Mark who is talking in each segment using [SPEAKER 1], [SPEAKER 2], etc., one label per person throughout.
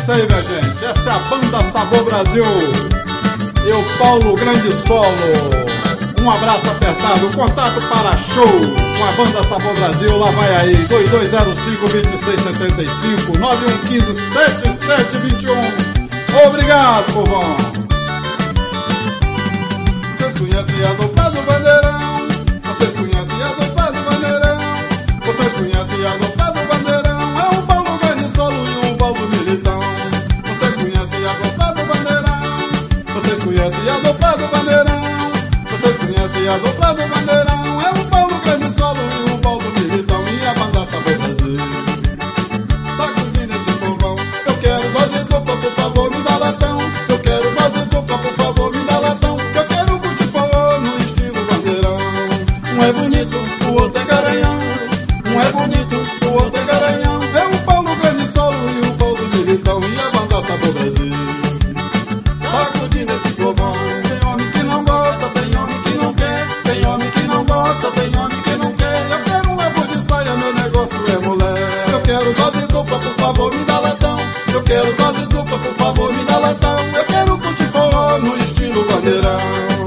[SPEAKER 1] isso aí, minha gente. Essa é a Banda Sabor Brasil. Eu, Paulo Grande Solo. Um abraço apertado. Contato para show com a Banda Sabor Brasil. Lá vai aí. 2205-2675 9115-7721. Obrigado, povão. Vocês conhecem a dupla do Bandeirão? Vocês conhecem a dupla do Bandeirão? Vocês conhecem a dupla do Bandeirão? É um Paulo Grande Solo e um Paulo Militão. Vocês conhecem a dupla do Bandeirão? Vocês conhecem a dupla do Bandeirão? Vocês conhecem a dupla do Bandeirão? É um Paulo Grande Solo e um Paulo Militão. E a Banda Sabor Brasil. Sacudindo esse povão. Eu quero dose dupla, por favor, me dá latão. Eu quero dose dupla, por favor, me dá latão. Eu quero curtir forró no estilo Bandeirão. Um é bonito, o outro é garanhão. Um é bonito, o outro é garanhão. É um Paulo Grande Solo e um Paulo Militão. E a Banda Sabor Brasil. Sacudindo esse povão. Tem homem que não gosta, tem homem que não quer. Tem homem que não gosta, tem homem que não quer. Eu quero um rabo de saia, meu negócio é mulher. Eu quero dose dupla, por favor, me dá latão. Eu quero dose dupla, por favor, me dá latão. Eu quero curtir forró no estilo Bandeirão.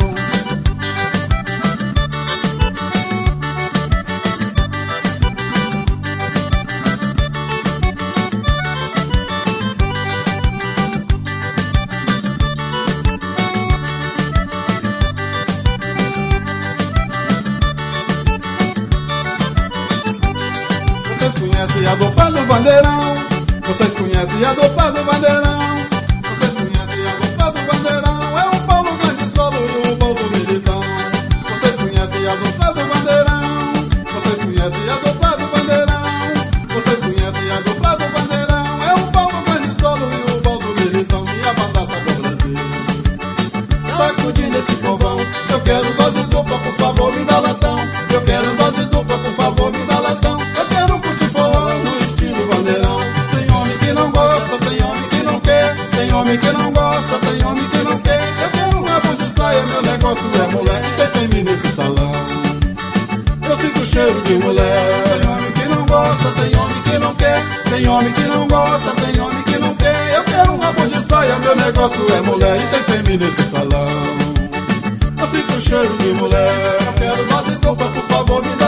[SPEAKER 1] Vocês conhecem a dupla do Bandeirão? Vocês conhecem a dupla do Bandeirão? Vocês conhecem a dupla do Bandeirão? É um Paulo Grande Solo e um Paulo Militão. Vocês conhecem a dupla do Bandeirão? Vocês conhecem a dupla do Bandeirão? Vocês conhecem a dupla do Bandeirão? É um Paulo Grande Solo e um Paulo Militão. E a Banda Sabor Brasil. Sacudindo esse povão. Eu quero dose dupla, por favor, me dá latão. Eu quero dose dupla, por favor, me dá latão. Eu quero curtir forró no estilo Bandeirão. Tem homem que não gosta, tem homem que não quer. Tem homem que não gosta, tem homem que não quer. Eu quero um rabo de saia, meu negócio é mulher. E tem mim nesse salão. Eu sinto o cheiro de mulher. Tem homem que não gosta, tem homem que não quer. Tem homem que não gosta, tem homem que não quer. Eu quero um rabo de saia, meu negócio é mulher. E tem mim nesse salão. Eu sinto o cheiro de mulher. Eu quero dose dupla, por favor, me